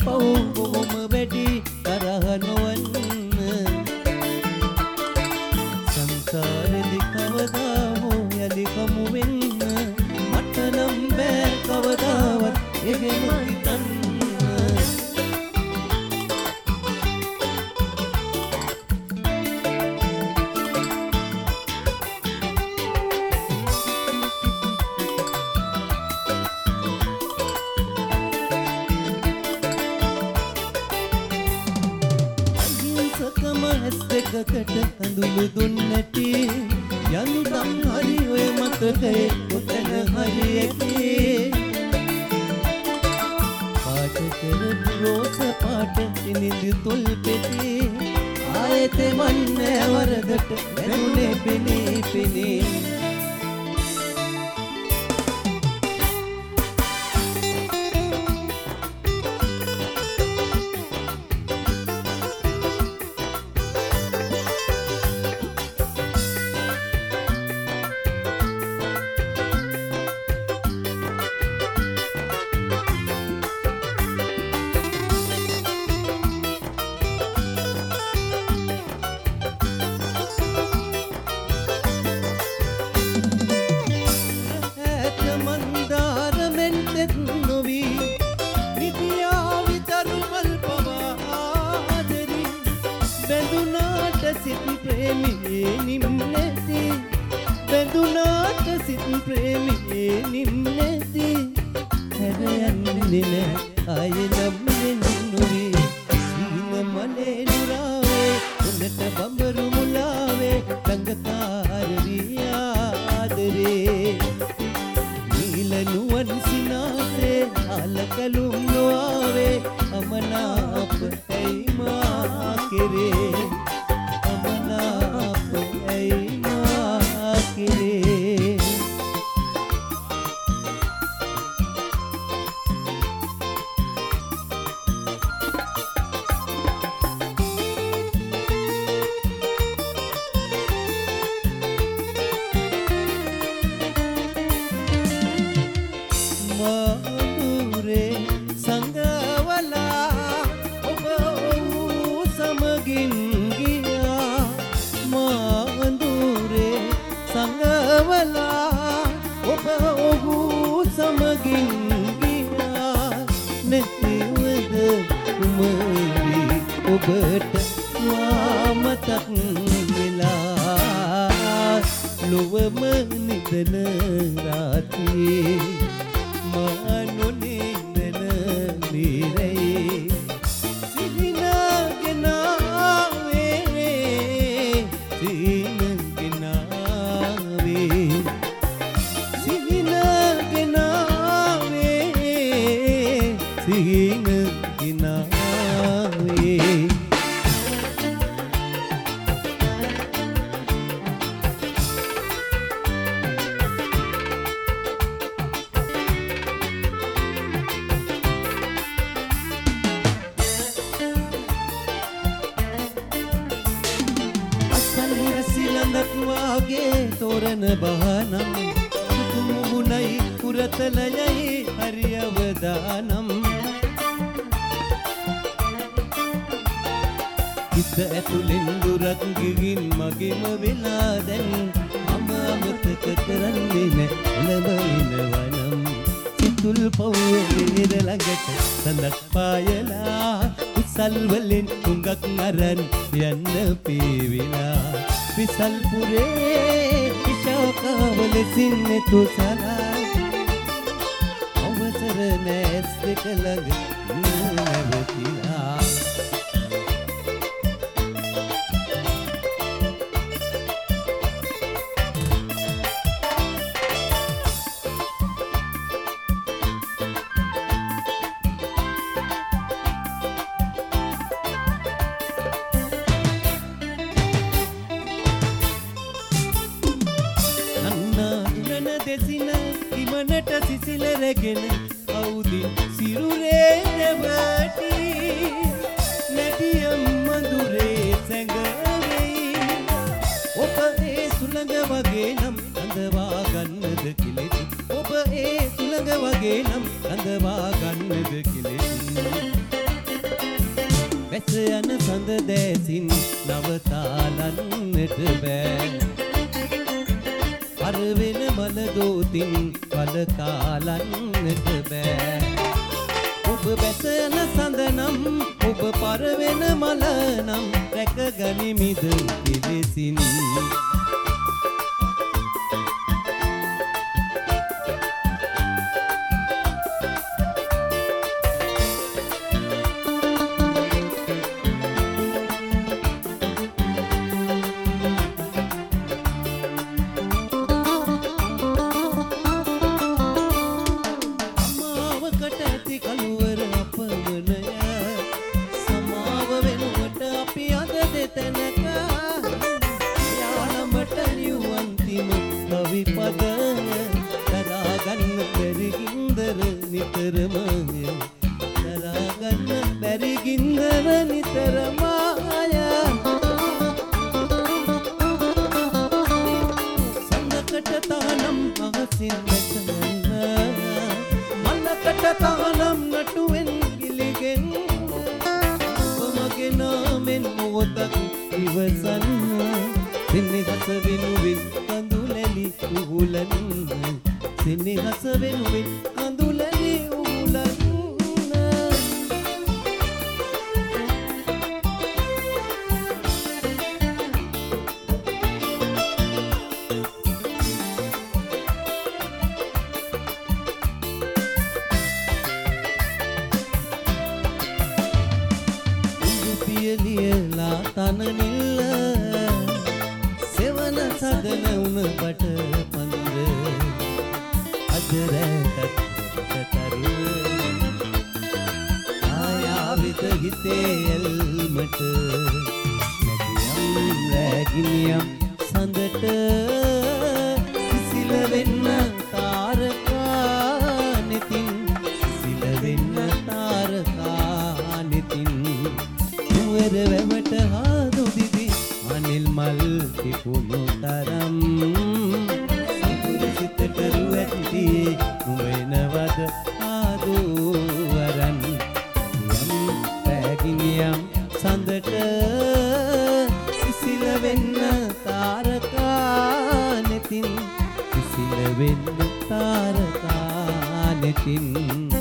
පව් බොහොම වැඩි තරහ නොවන්න සංසාරෙදි කවදා හෝ යලි කමු වෙන්න මට නම් බෑ කවදාවත් එහෙම හිතන්න කට ඇඳුළු දුන්නටි යන්තම් හරි ඔය මතකයේ කොතන හරි ඇති පාට කරපු රෝස පාට නිදි තොල් පෙති ආයෙත් මන්නේ වරදට වැදුනේ පෙනේ පෙනේ වැස යන සඳ දැසින් නවතාලන්නට බෑ පරවෙන මල දෝතින් පලකාලන්නට බෑ ඔබ වැස යන සඳ නම් ඔබ පරවෙන මල නම් රැක ගනිමිද පිළිසින් කළුවර අපමණය සමාව වෙනුවට අපි අද දෙතැනක යාළමට නිවන්තිම කවි පද දරාගන්න බැරි ගින්දර නිතරමය දරාගන්න බැරි ගින්දර නිතරමය සඳකට තානම් අහසින් වැසන්න තානම් නටුවෙන් ගිලිගෙන් ඔබමගේ නාමෙන් මොහොතක් ඉවසන්න සෙනෙහස වෙනුවෙන් කඳුලැලි උහුලන්න සෙනෙහස වෙනුවෙන් කඳුලැලි උහුලන්න පියලියලා තන නිල්ල සෙවන සදන උන බට පන්ද අදරැටත් තරුව ආයාවිත හිතේ එල්මට නැතියම් රැගිනියම් සඳට සිසිල වෙන්න තාරකා නෙතින් සිසිල වෙන්න තාරකා නෙතින් නුවර වැවට හාදු දිදි අනිල් මල් තිබුණු තරම් සතුරු සිතට රුවැටි නුඹනවද හාදු වරන් යම් පැගිනියම් සඳට සිසිල වෙන්න තාරකා නෙතින් සිසිල වෙන්න තාරකා නෙතින්